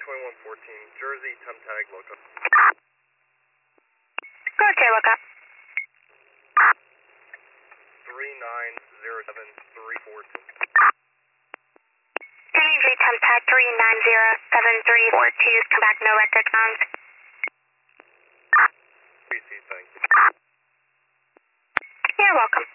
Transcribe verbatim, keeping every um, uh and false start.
twenty-one fourteen, Jersey, temp tag, lookup. Okay, lookup. three nine zero seven three four two. Union G, temp tag three nine zero seven three four two, come back, no record found. B C, thanks. You're welcome.